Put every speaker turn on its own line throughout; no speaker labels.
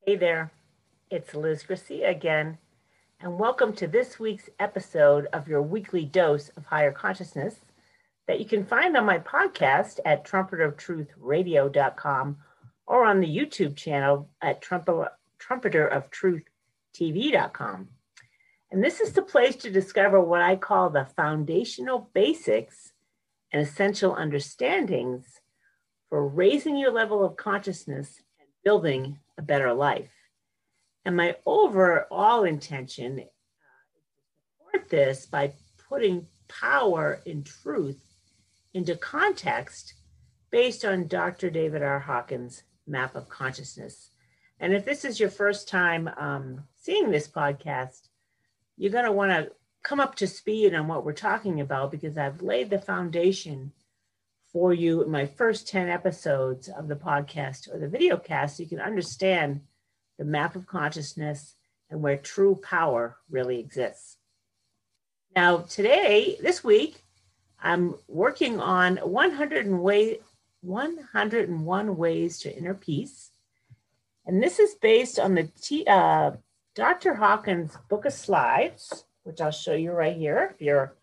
Hey there, it's Liz Garcia again, and welcome to this week's episode of your weekly dose of higher consciousness that you can find on my podcast at trumpeteroftruthradio.com or on the YouTube channel at trumpeteroftruhtv.com. And this is the place to discover what I call the foundational basics and essential understandings for raising your level of consciousness and building a better life. And my overall intention is to support this by putting power and truth into context based on Dr. David R. Hawkins' map of consciousness. And if this is your first time seeing this podcast, you're going to want to come up to speed on what we're talking about because I've laid the foundation for you in my first 10 episodes of the podcast or the video cast so you can understand the map of consciousness and where true power really exists. Now, this week, I'm working on 101 ways to inner peace. And this is based on the Dr. Hawkins' book of slides, which I'll show you right here.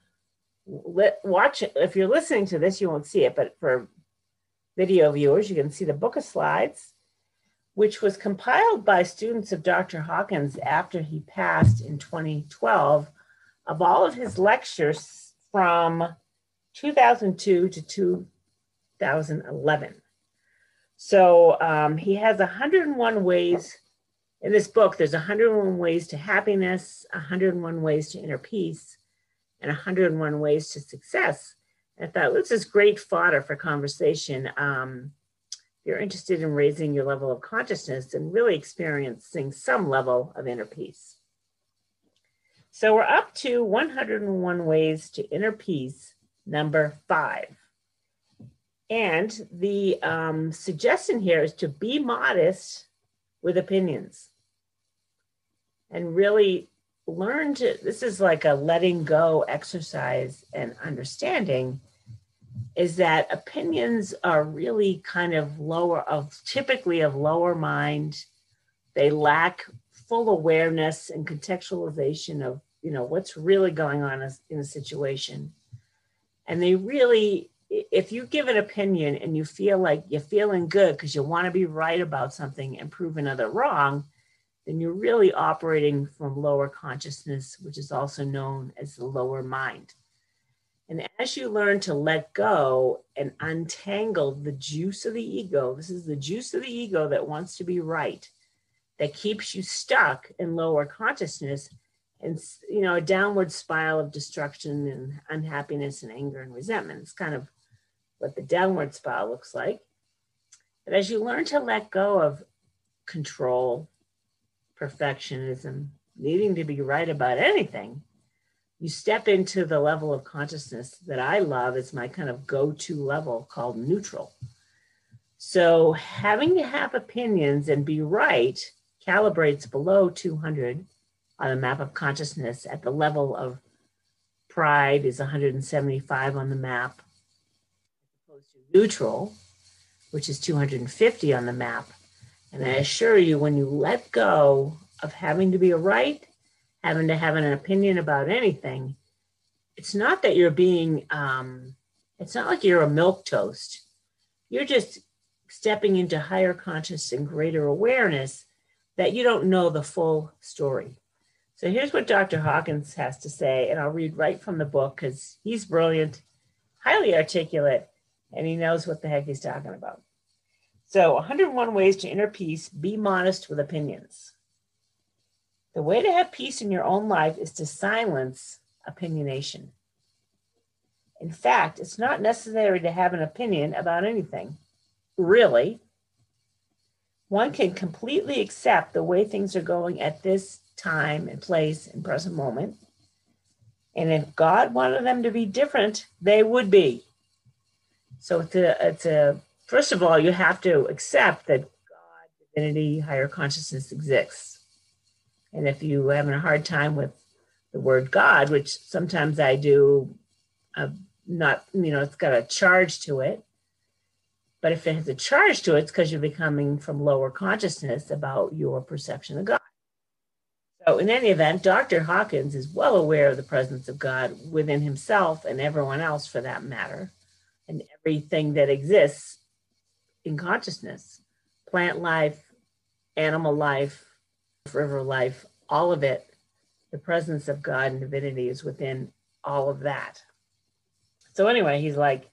If you're listening to this, you won't see it, but for video viewers, you can see the book of slides, which was compiled by students of Dr. Hawkins after he passed in 2012 of all of his lectures from 2002 to 2011. So he has 101 ways. In this book, there's 101 ways to happiness, 101 ways to inner peace, and 101 ways to success. And I thought, this is great fodder for conversation. If you're interested in raising your level of consciousness and really experiencing some level of inner peace. So we're up to 101 ways to inner peace, number 5. And the suggestion here is to be modest with opinions and really learn to, this is like a letting go exercise and understanding, is that opinions are really kind of typically of lower mind. They lack full awareness and contextualization of, what's really going on in a situation. And they really, if you give an opinion and you feel like you're feeling good because you want to be right about something and prove another wrong, then you're really operating from lower consciousness, which is also known as the lower mind. And as you learn to let go and untangle the juice of the ego, this is the juice of the ego that wants to be right, that keeps you stuck in lower consciousness and, a downward spiral of destruction and unhappiness and anger and resentment. It's kind of what the downward spiral looks like. But as you learn to let go of control, perfectionism, needing to be right about anything, you step into the level of consciousness that I love as my kind of go-to level called neutral. So having to have opinions and be right calibrates below 200 on the map of consciousness. At the level of pride is 175 on the map, as opposed to neutral, which is 250 on the map. And I assure you, when you let go of having to be right, having to have an opinion about anything, it's not that you're being, it's not like you're a milquetoast. You're just stepping into higher conscious and greater awareness that you don't know the full story. So here's what Dr. Hawkins has to say, and I'll read right from the book because he's brilliant, highly articulate, and he knows what the heck he's talking about. So 101 ways to inner peace, be modest with opinions. The way to have peace in your own life is to silence opinionation. In fact, it's not necessary to have an opinion about anything, really. One can completely accept the way things are going at this time and place and present moment. And if God wanted them to be different, they would be. So first of all, you have to accept that God, divinity, higher consciousness exists. And if you're having a hard time with the word God, which sometimes I do, it's got a charge to it, But if it has a charge to it, it's because you're becoming from lower consciousness about your perception of God. So in any event, Dr. Hawkins is well aware of the presence of God within himself and everyone else for that matter, and everything that exists in consciousness, plant life, animal life, river life, all of it, the presence of God and divinity is within all of that. So anyway, he's like,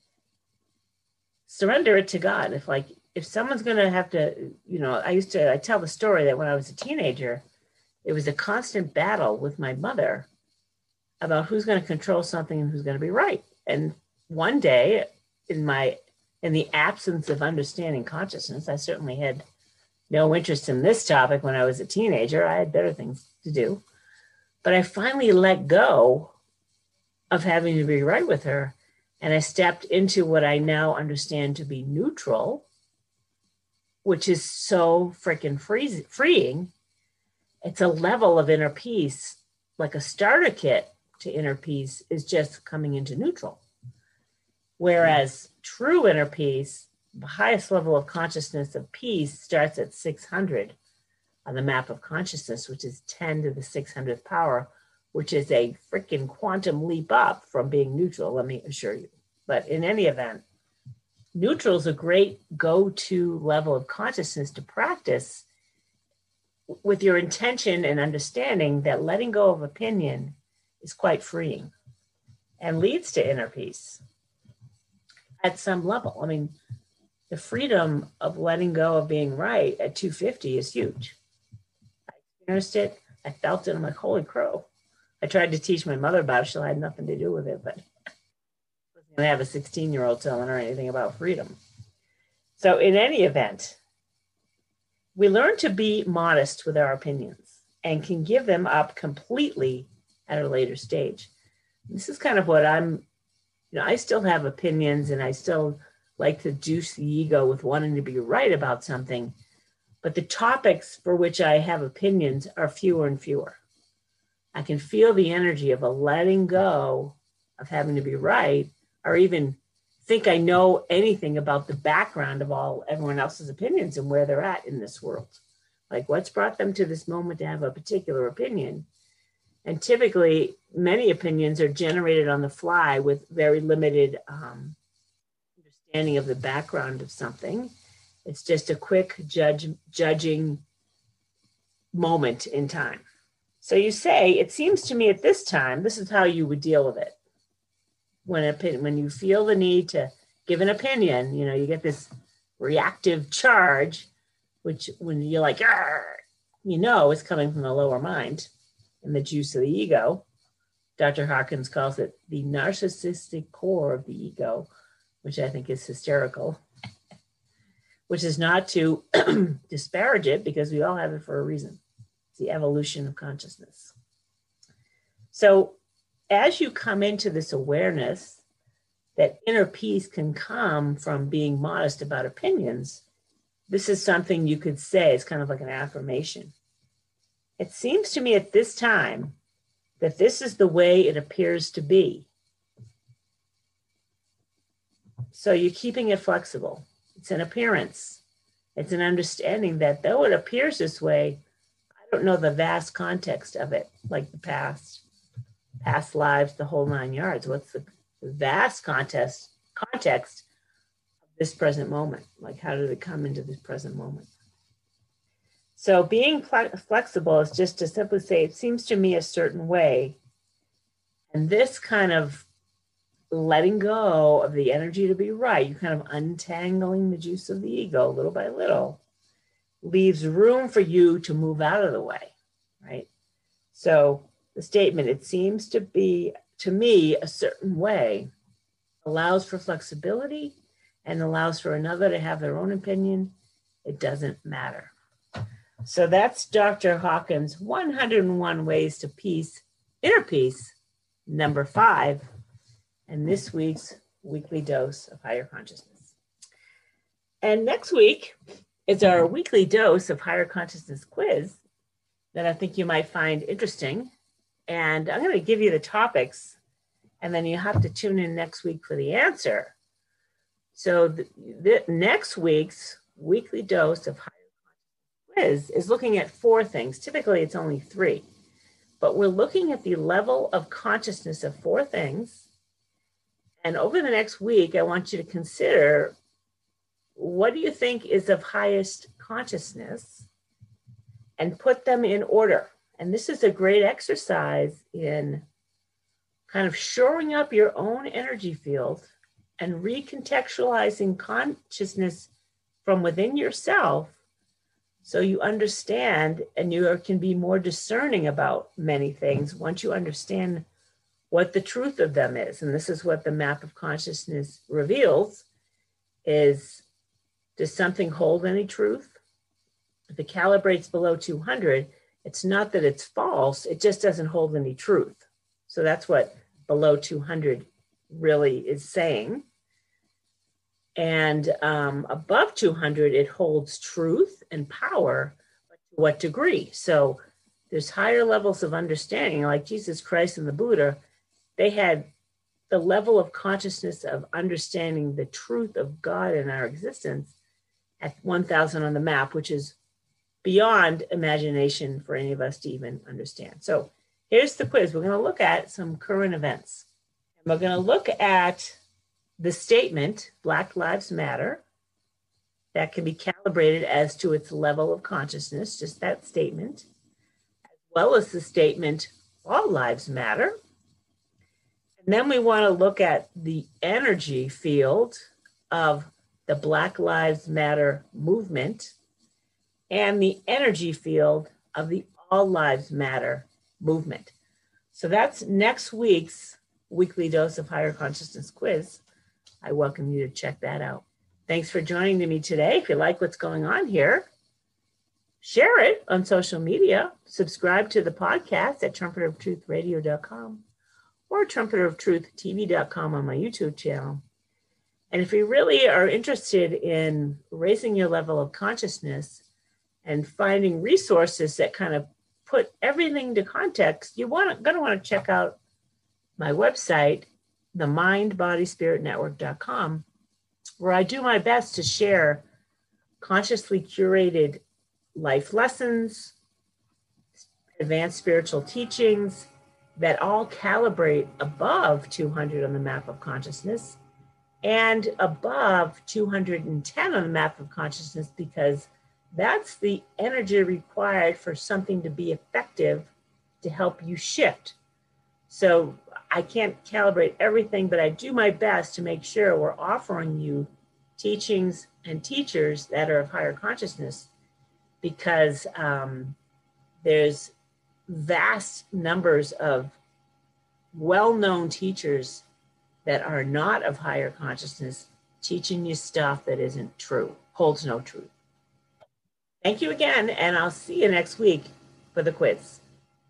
surrender it to God. If someone's going to have to, I tell the story that when I was a teenager, it was a constant battle with my mother about who's going to control something and who's going to be right. And one day in the absence of understanding consciousness, I certainly had no interest in this topic when I was a teenager. I had better things to do. But I finally let go of having to be right with her. And I stepped into what I now understand to be neutral, which is so freaking freeing. It's a level of inner peace, like a starter kit to inner peace is just coming into neutral. Whereas true inner peace, the highest level of consciousness of peace, starts at 600 on the map of consciousness, which is 10 to the 600th power, which is a freaking quantum leap up from being neutral, let me assure you. But in any event, neutral is a great go-to level of consciousness to practice with your intention and understanding that letting go of opinion is quite freeing and leads to inner peace at some level. I mean, the freedom of letting go of being right at 250 is huge. I experienced it. I felt it. I'm like, holy crow. I tried to teach my mother about it. She had nothing to do with it, but I wasn't going to have a 16-year-old telling her anything about freedom. So in any event, we learn to be modest with our opinions and can give them up completely at a later stage. This is kind of what I still have opinions and I still like to juice the ego with wanting to be right about something, but the topics for which I have opinions are fewer and fewer. I can feel the energy of a letting go of having to be right, or even think I know anything about the background of everyone else's opinions and where they're at in this world. Like what's brought them to this moment to have a particular opinion. And typically many opinions are generated on the fly with very limited understanding of the background of something. It's just a quick judging moment in time. So you say, it seems to me at this time, this is how you would deal with it. When you feel the need to give an opinion, you get this reactive charge, which when you're like, it's coming from the lower mind and the juice of the ego. Dr. Hawkins calls it the narcissistic core of the ego, which I think is hysterical, which is not to disparage it because we all have it for a reason. It's the evolution of consciousness. So as you come into this awareness that inner peace can come from being modest about opinions, this is something you could say, it's kind of like an affirmation. It seems to me at this time that this is the way it appears to be. So you're keeping it flexible. It's an appearance. It's an understanding that though it appears this way, I don't know the vast context of it, like the past lives, the whole 9 yards. What's the vast context of this present moment? Like, how did it come into this present moment? So being flexible is just to simply say, it seems to me a certain way. And this kind of letting go of the energy to be right, you're kind of untangling the juice of the ego little by little, leaves room for you to move out of the way, right? So the statement, it seems to be, to me, a certain way, allows for flexibility and allows for another to have their own opinion. It doesn't matter. So that's Dr. Hawkins' 101 Ways to Peace, Inner Peace, number 5, and this week's weekly dose of higher consciousness. And next week is our weekly dose of higher consciousness quiz that I think you might find interesting. And I'm going to give you the topics, and then you have to tune in next week for the answer. So the next week's weekly dose of higher consciousness quiz is looking at 4 things. Typically, it's only 3. But we're looking at the level of consciousness of 4 things. And over the next week, I want you to consider, what do you think is of highest consciousness? And put them in order. And this is a great exercise in kind of shoring up your own energy field and recontextualizing consciousness from within yourself, so you understand and you can be more discerning about many things once you understand what the truth of them is. And this is what the map of consciousness reveals, is, does something hold any truth? If it calibrates below 200, it's not that it's false, it just doesn't hold any truth. So that's what below 200 really is saying. And above 200, it holds truth and power, but to what degree? So there's higher levels of understanding, like Jesus Christ and the Buddha. They had the level of consciousness of understanding the truth of God in our existence at 1,000 on the map, which is beyond imagination for any of us to even understand. So here's the quiz. We're going to look at some current events. And we're going to look at the statement, Black Lives Matter, that can be calibrated as to its level of consciousness, just that statement, as well as the statement, All Lives Matter. And then we want to look at the energy field of the Black Lives Matter movement and the energy field of the All Lives Matter movement. So that's next week's weekly dose of higher consciousness quiz. I welcome you to check that out. Thanks for joining me today. If you like what's going on here, share it on social media. Subscribe to the podcast at trumpeteroftruthradio.com or trumpeteroftruth.tv.com on my YouTube channel. And if you really are interested in raising your level of consciousness and finding resources that kind of put everything into context, you're going to want to check out my website, themindbodyspiritnetwork.com, where I do my best to share consciously curated life lessons, advanced spiritual teachings that all calibrate above 200 on the map of consciousness and above 210 on the map of consciousness, because that's the energy required for something to be effective to help you shift. So I can't calibrate everything, but I do my best to make sure we're offering you teachings and teachers that are of higher consciousness, because there's vast numbers of well-known teachers that are not of higher consciousness teaching you stuff that isn't true, holds no truth. Thank you again, and I'll see you next week for the quiz.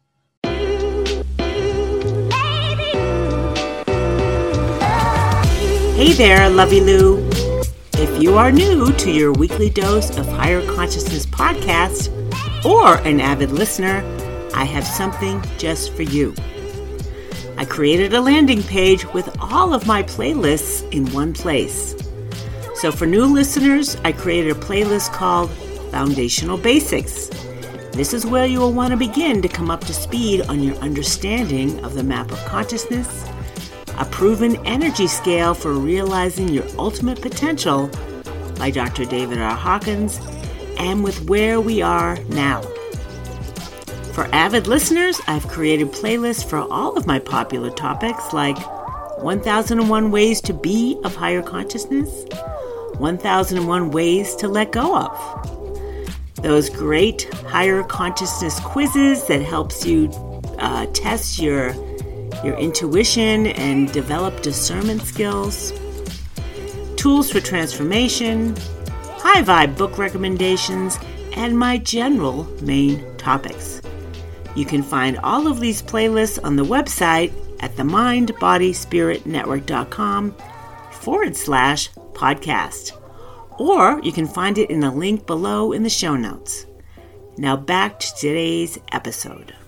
Hey there, Lovey Lou. If you are new to your weekly dose of Higher Consciousness podcast or an avid listener, I have something just for you. I created a landing page with all of my playlists in one place. So for new listeners, I created a playlist called Foundational Basics. This is where you will want to begin to come up to speed on your understanding of the map of consciousness, a proven energy scale for realizing your ultimate potential by Dr. David R. Hawkins, and with Where We Are Now. For avid listeners, I've created playlists for all of my popular topics like 1001 Ways to Be of Higher Consciousness, 1001 Ways to Let Go of. Those great higher consciousness quizzes that helps you test your intuition and develop discernment skills, tools for transformation, high vibe book recommendations, and my general main topics. You can find all of these playlists on the website at themindbodyspiritnetwork.com/podcast. Or you can find it in a link below in the show notes. Now back to today's episode.